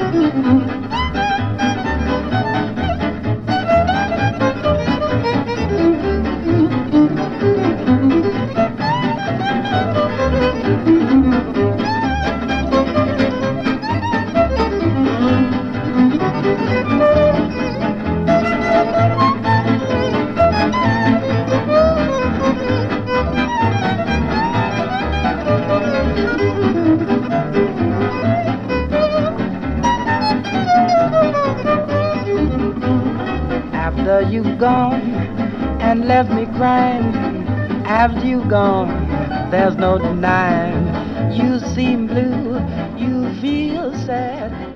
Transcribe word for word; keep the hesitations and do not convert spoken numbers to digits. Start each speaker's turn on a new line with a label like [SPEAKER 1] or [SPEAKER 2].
[SPEAKER 1] After you've gone and left me crying, after you've gone, there's no denying. You seem blue, you feel sad.